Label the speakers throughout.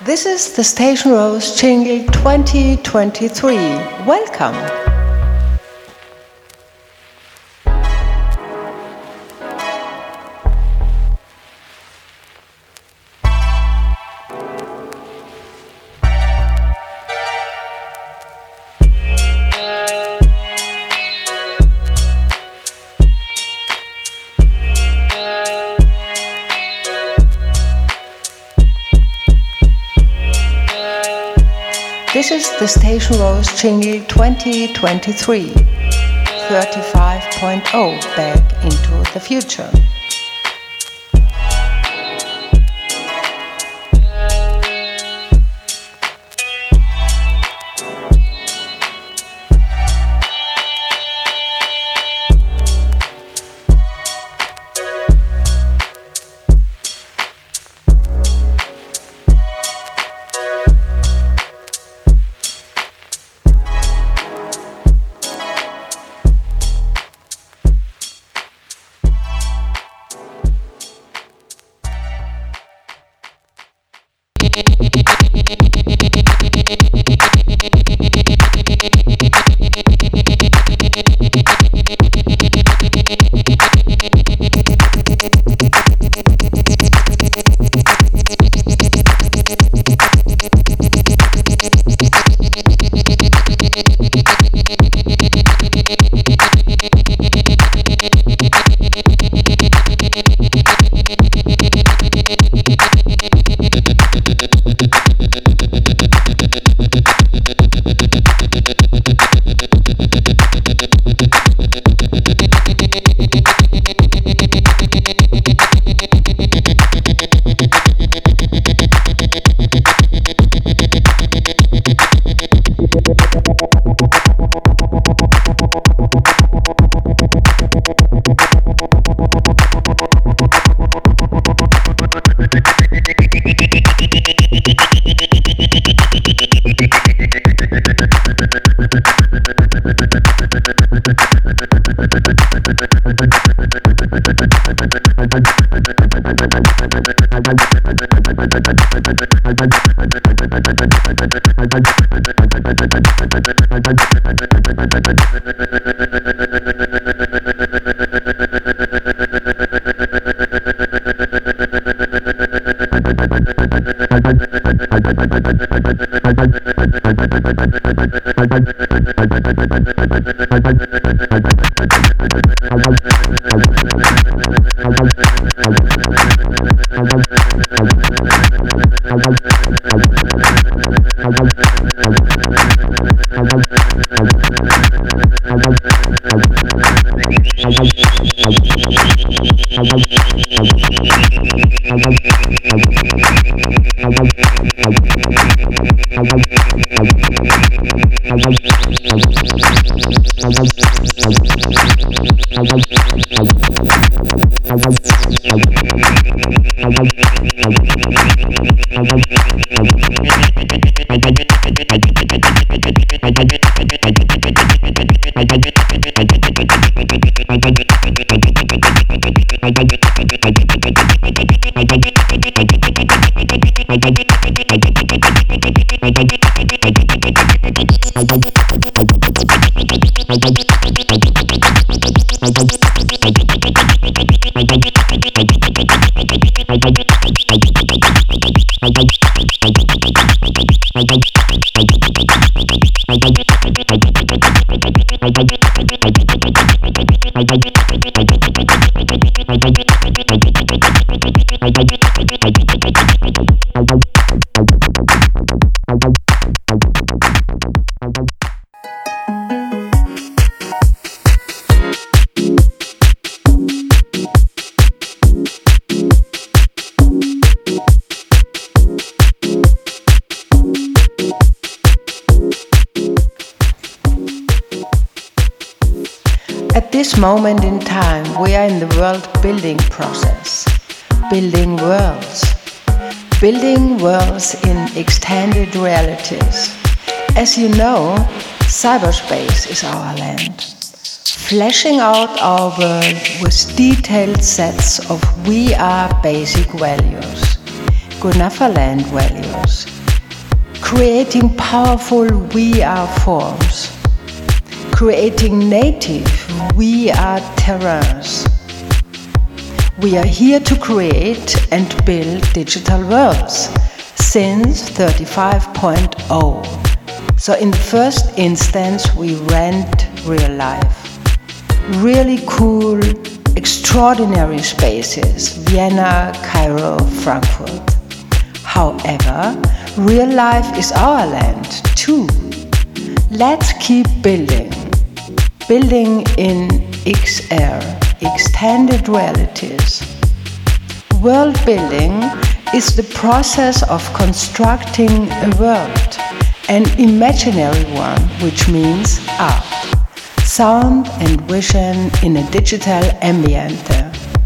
Speaker 1: This is the Station Rose Jingle 2023. Welcome! This is the Station Rose Jingle 2023, 35.0 back into the future. At this moment in time, we are in the world building process, building worlds in extended realities. As you know, cyberspace is our land, fleshing out our world with detailed sets of we are basic values. Gunnafaland values, creating powerful VR forms, creating native VR terrains. We are here to create and build digital worlds since 35.0. So in the first instance, we rent real life. Really cool, extraordinary spaces, Vienna, Cairo, Frankfurt. However, real life is our land too. Let's keep building. Building in XR, extended realities. World building is the process of constructing a world, an imaginary one, which means art, sound and vision in a digital ambiente.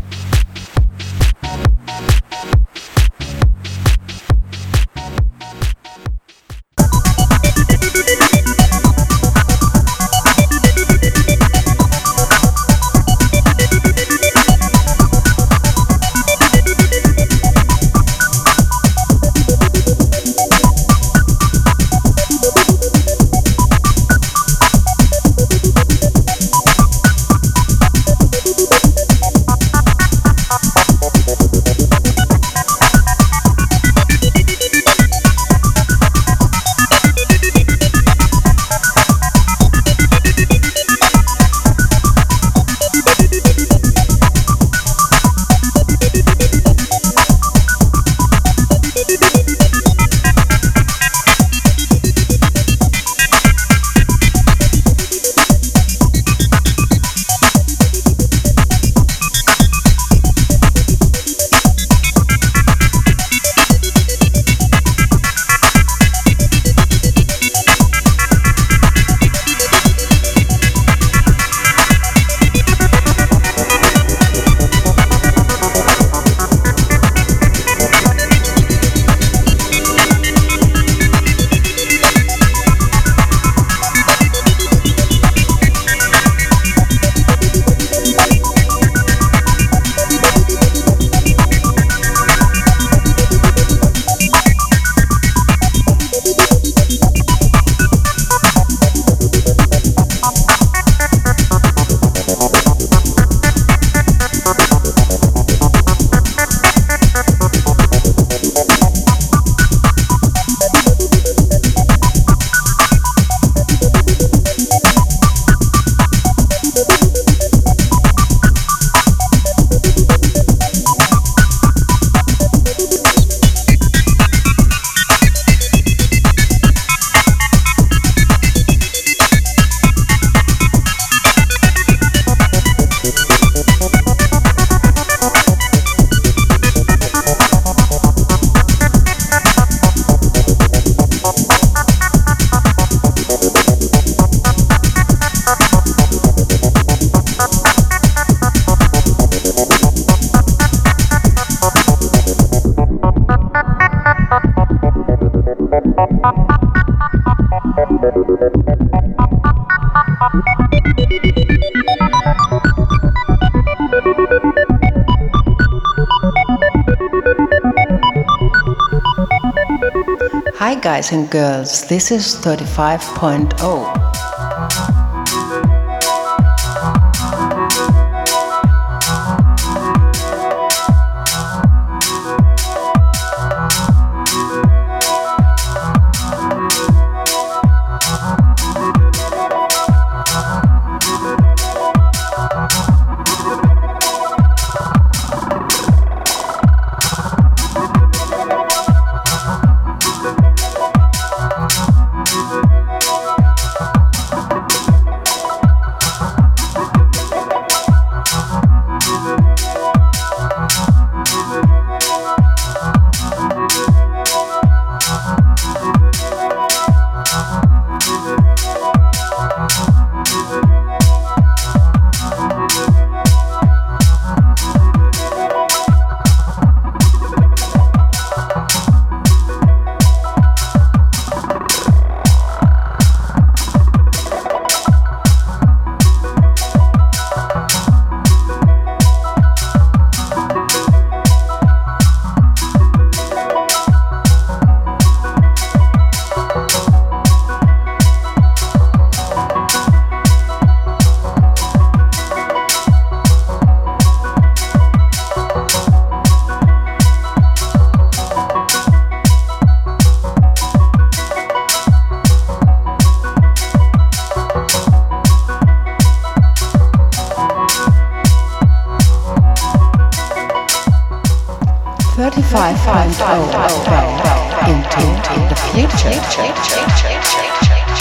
Speaker 1: Hi guys and girls, this is 35.0. 35.0 back into the future.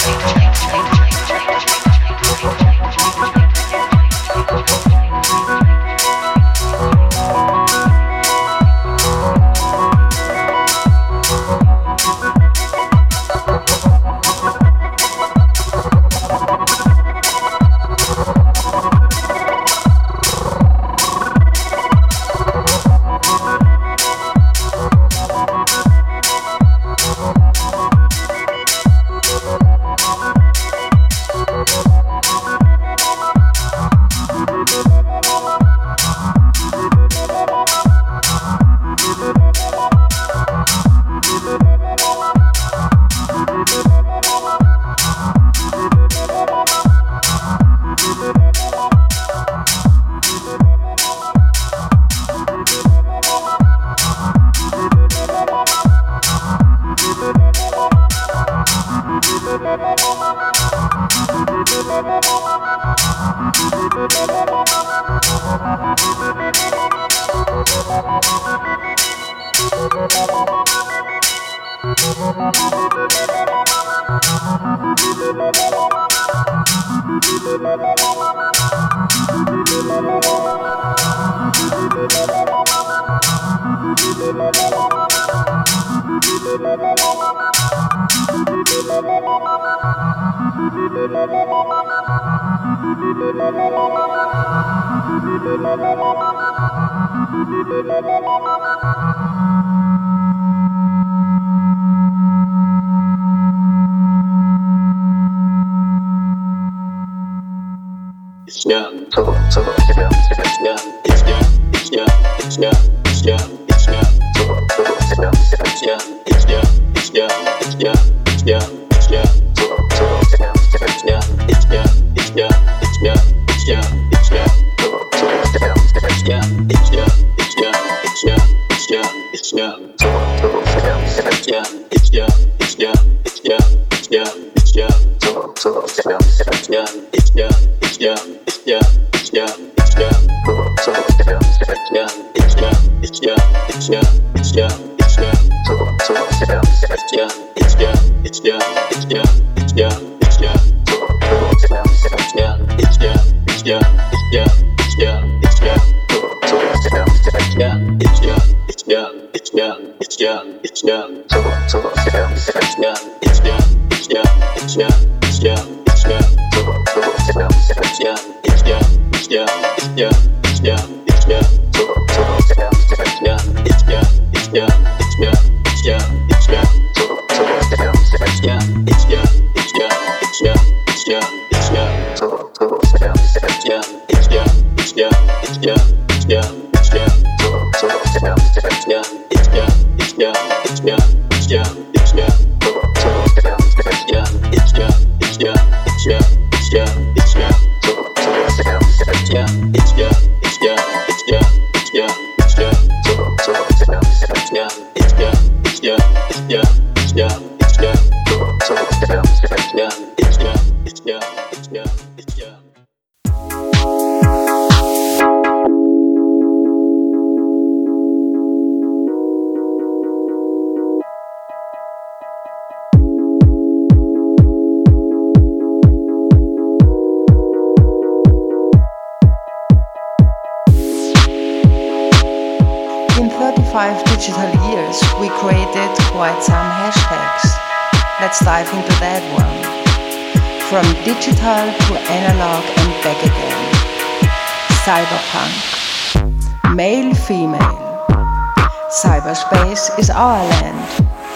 Speaker 1: In 35 digital years, we created quite some hashtags. Let's dive into that one. From digital to analog and back again. Cyberpunk. Male, female. Cyberspace is our land.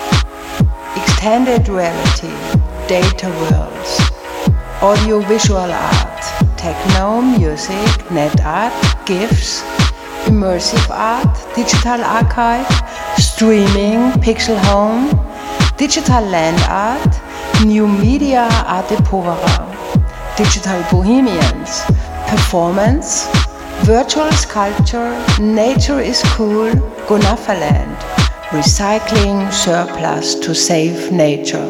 Speaker 1: Extended reality. Data worlds. Audiovisual art. Techno, music, net art, GIFs. Immersive art, digital archive, streaming, pixel home, digital land art, new media arte povera, digital bohemians, performance, virtual sculpture, nature is cool, Gonafaland, recycling surplus to save nature.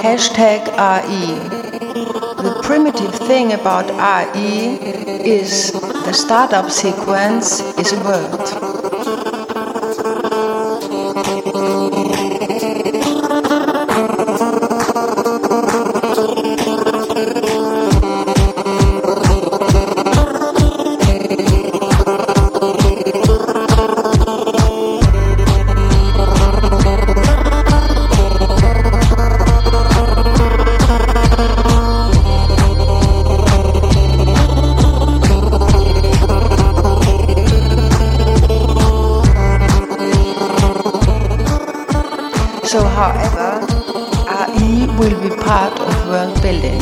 Speaker 1: hashtag RE. The primitive thing about RE is the startup sequence is a word. So, however, RE will be part of world building.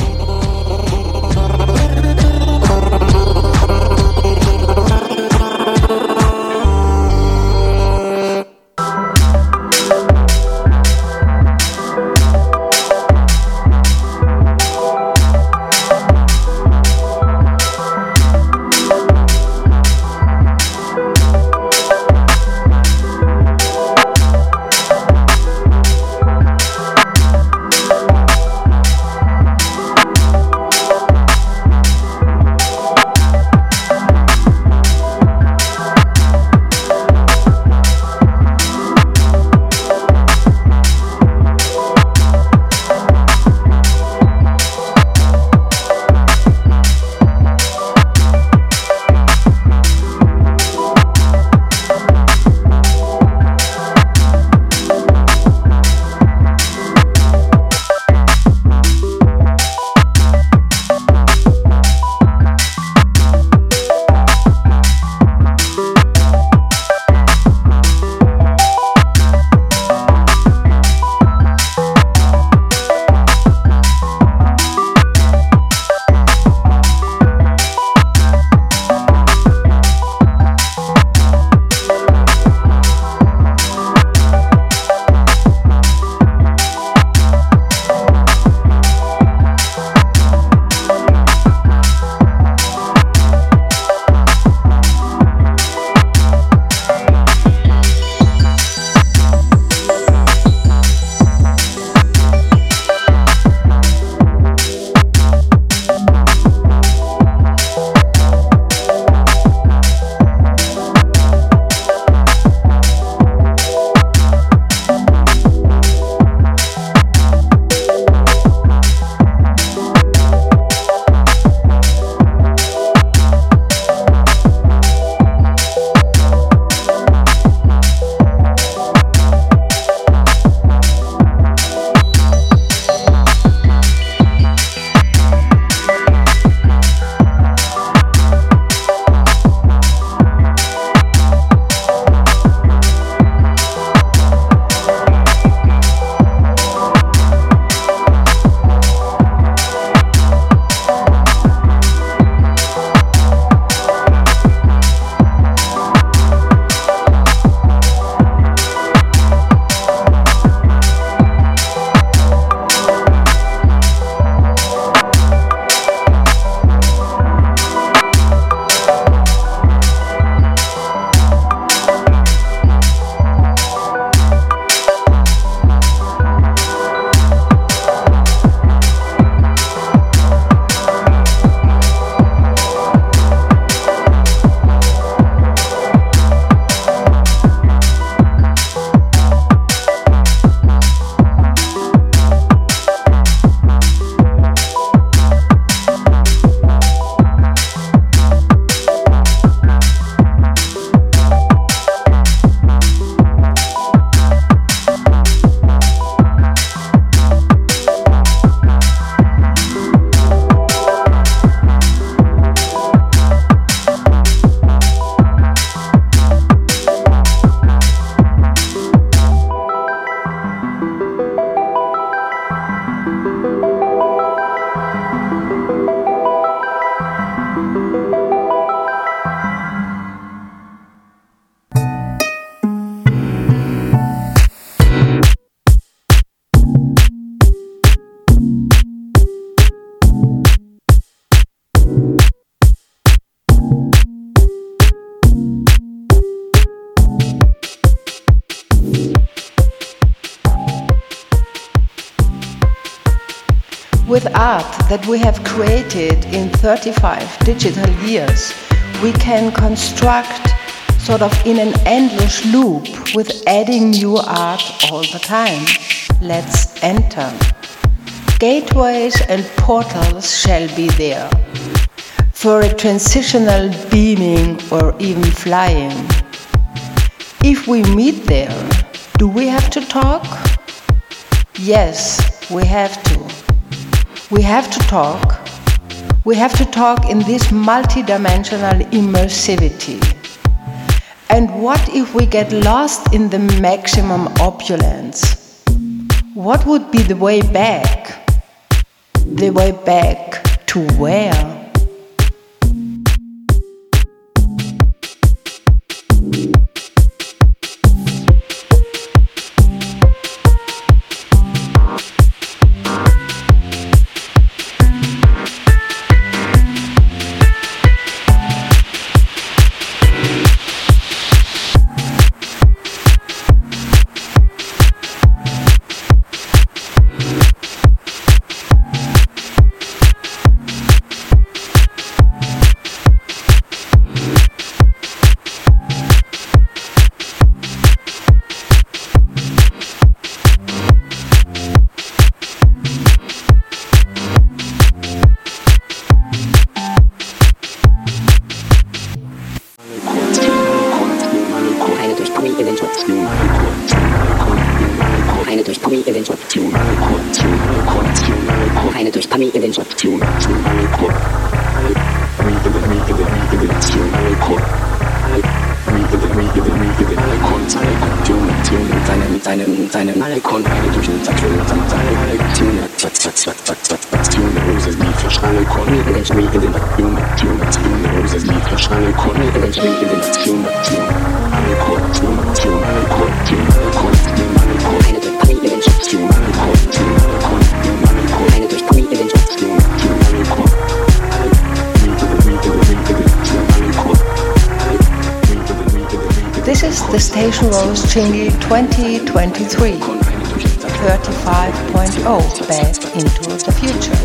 Speaker 1: With art that we have created in 35 digital years, we can construct sort of in an endless loop with adding new art all the time. Let's enter. Gateways and portals shall be there for a transitional beaming or even flying. If we meet there, do we have to talk? Yes, we have to. We have to talk. We have to talk in this multidimensional immersivity. And what if we get lost in the maximum opulence? What would be the way back? The way back to where? This is the Station Rose Jingle 2023, 35.0, back into the future.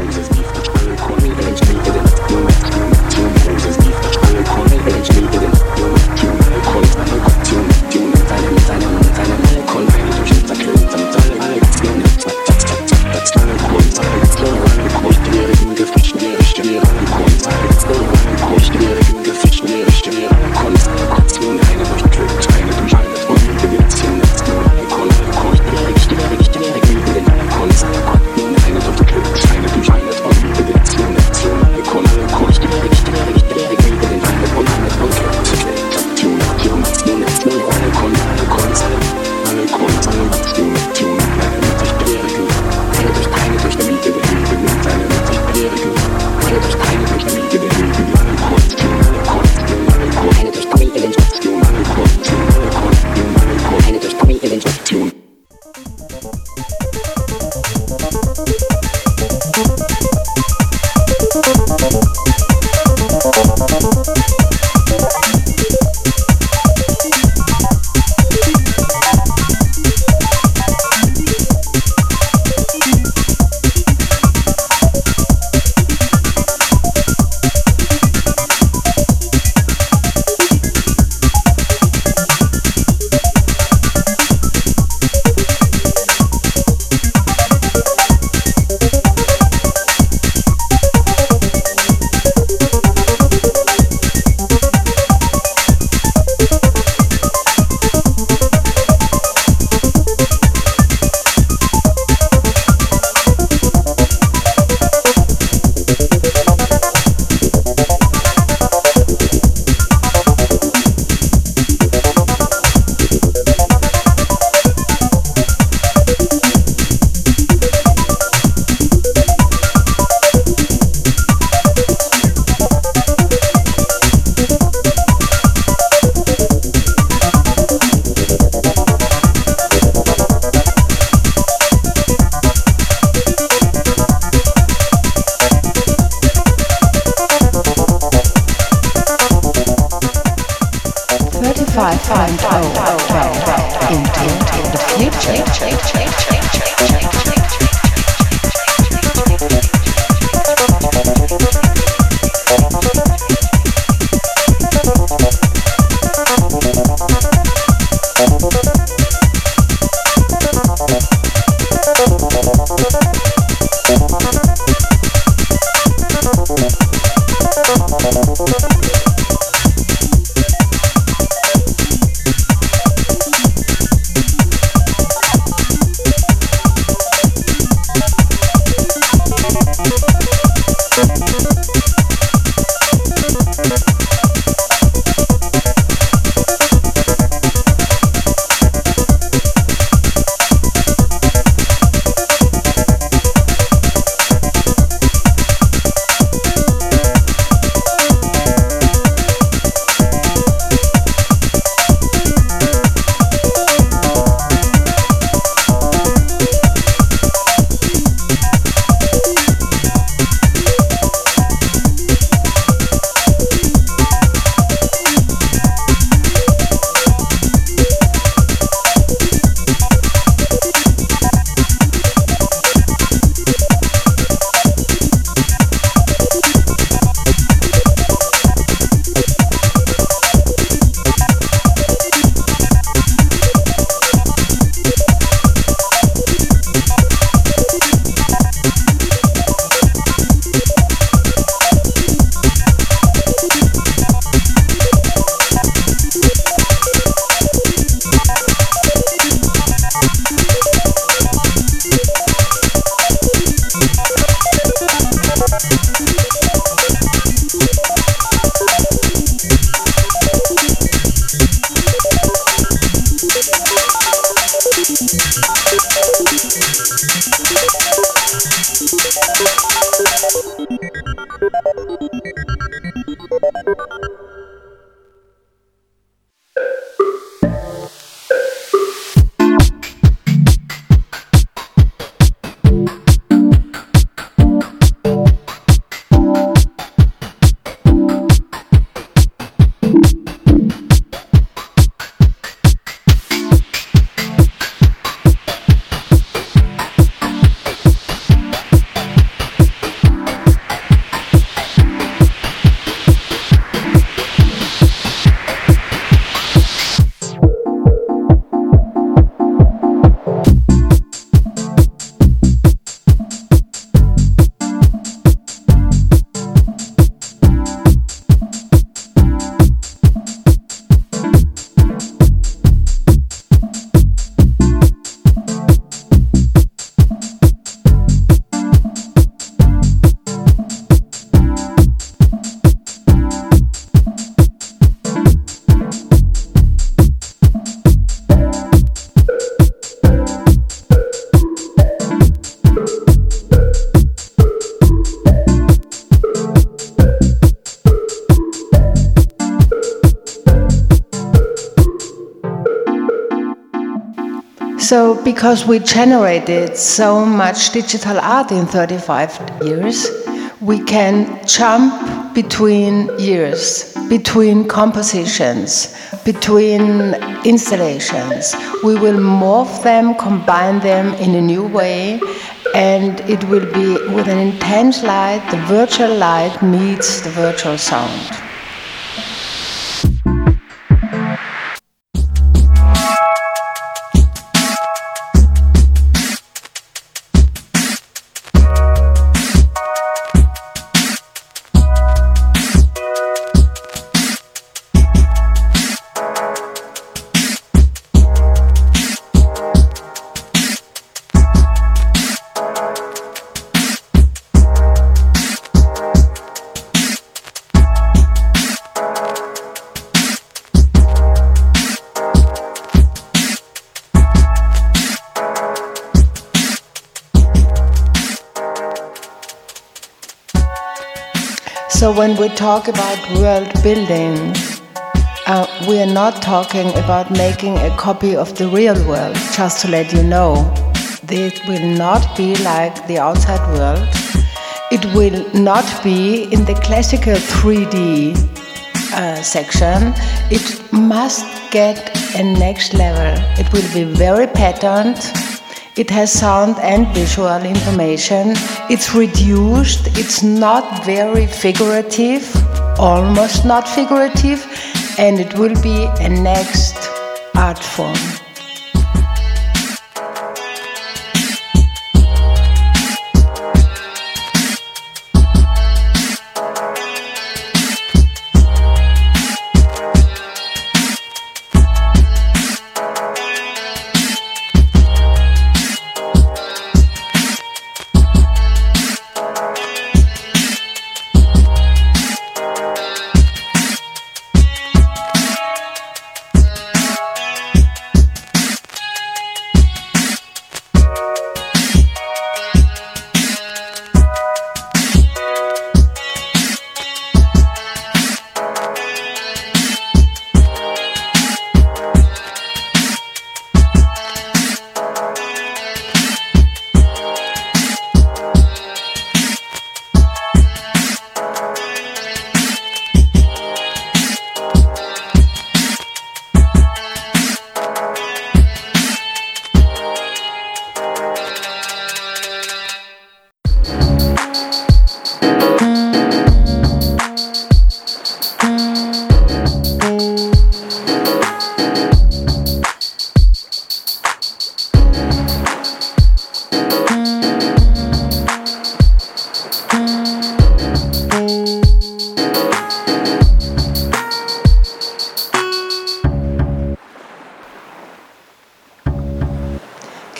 Speaker 1: Into the future. So, because we generated so much digital art in 35 years, we can jump between years, between compositions, between installations. We will morph them, combine them in a new way, and it will be with an intense light. The virtual light meets the virtual sound. So when we talk about world building, we are not talking about making a copy of the real world, just to let you know. It will not be like the outside world. It will not be in the classical 3D section. It must get a next level. It will be very patterned. It has sound and visual information. It's reduced. It's not very figurative, almost not figurative, and it will be a next art form.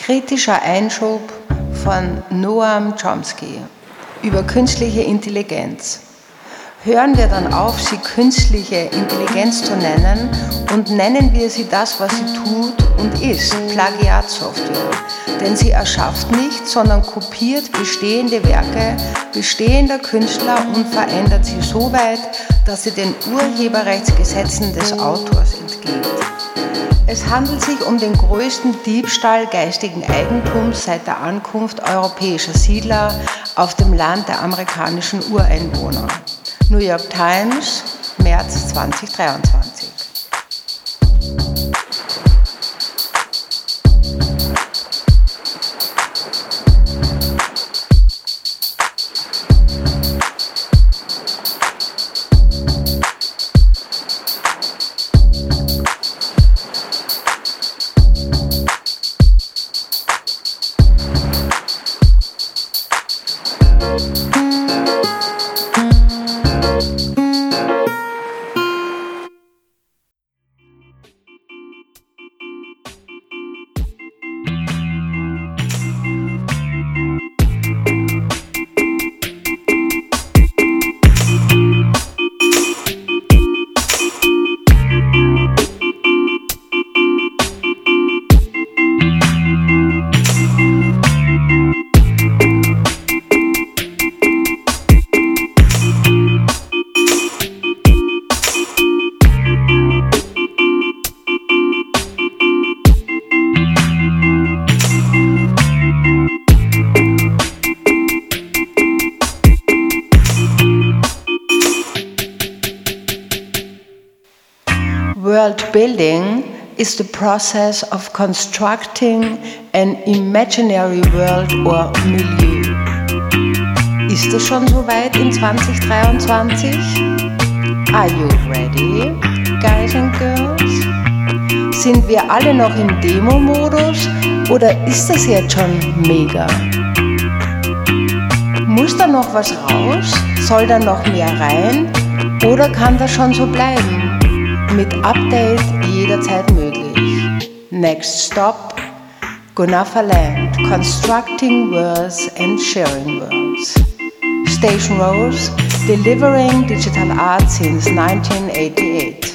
Speaker 1: Kritischer Einschub von Noam Chomsky über künstliche Intelligenz. Hören wir dann auf, sie künstliche Intelligenz zu nennen und nennen wir sie das, was sie tut und ist, Plagiatsoftware. Denn sie erschafft nicht, sondern kopiert bestehende Werke bestehender Künstler und verändert sie so weit, dass sie den Urheberrechtsgesetzen des Autors entgeht. Es handelt sich um den größten Diebstahl geistigen Eigentums seit der Ankunft europäischer Siedler auf dem Land der amerikanischen Ureinwohner. New York Times, März 2023. World building is the process of constructing an imaginary world or milieu. Ist es schon soweit in 2023? Are you ready, guys and girls? Sind wir alle noch im Demo-Modus oder ist das jetzt schon mega? Muss da noch was raus? Soll da noch mehr rein? Oder kann das schon so bleiben? Mit Update jederzeit möglich. Next stop, Gunnafa Land, constructing worlds and sharing worlds. Station Rose, delivering digital art since 1988.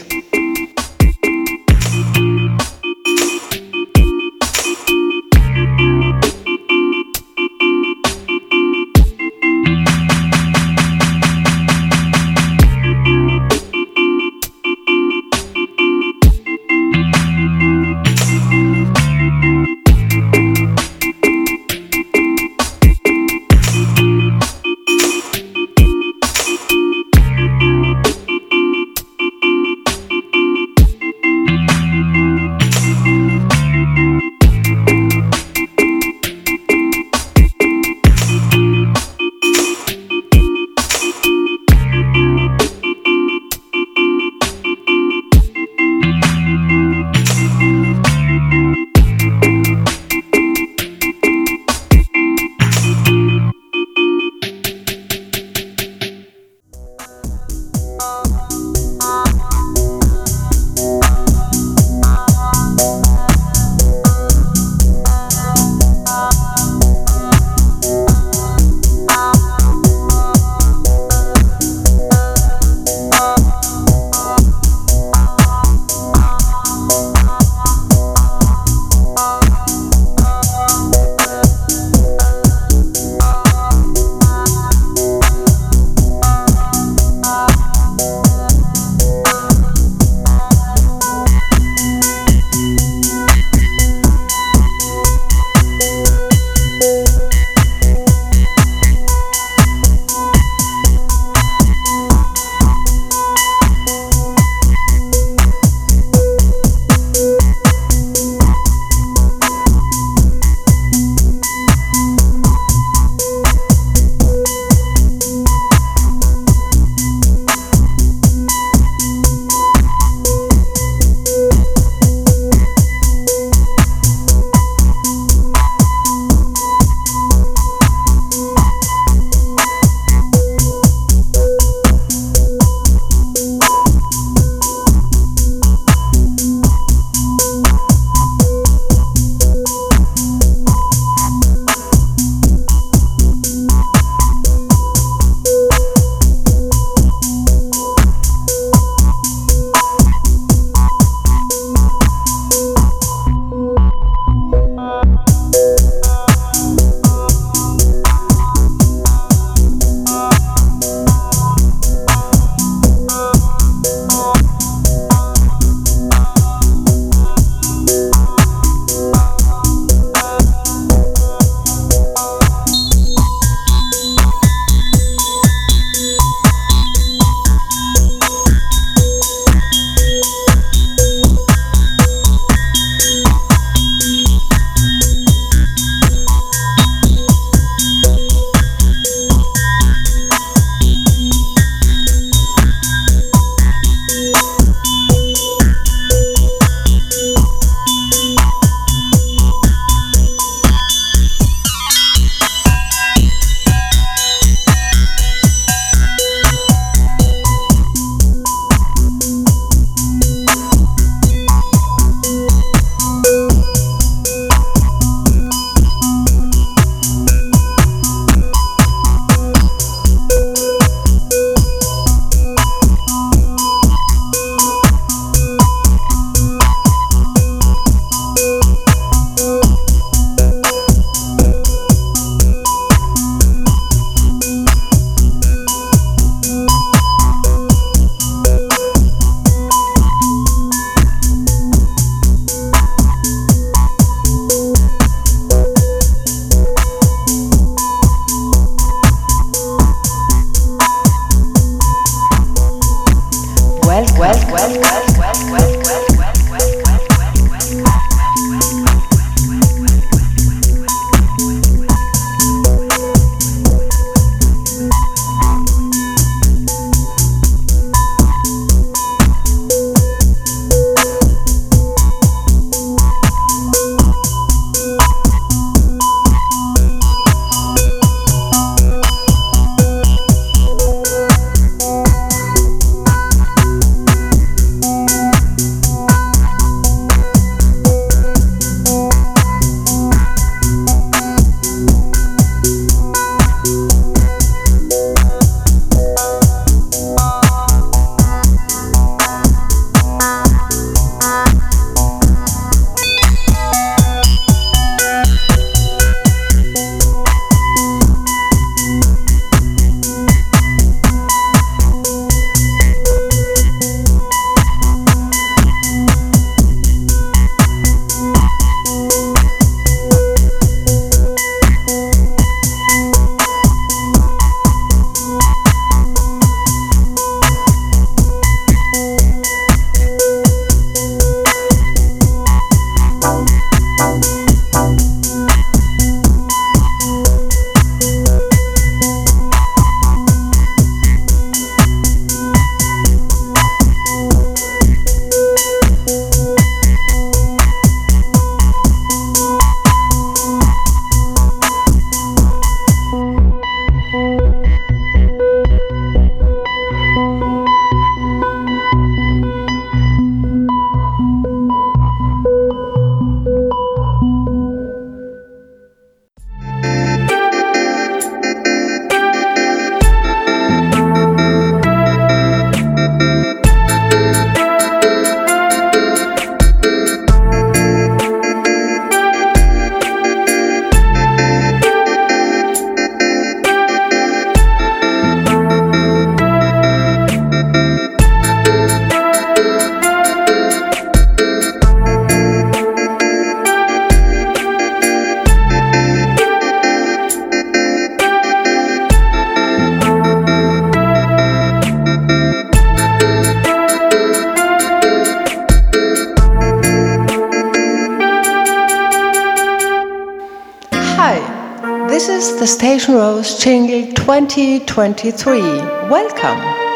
Speaker 1: Hi, this is the Station Rose Jingle 2023. Welcome.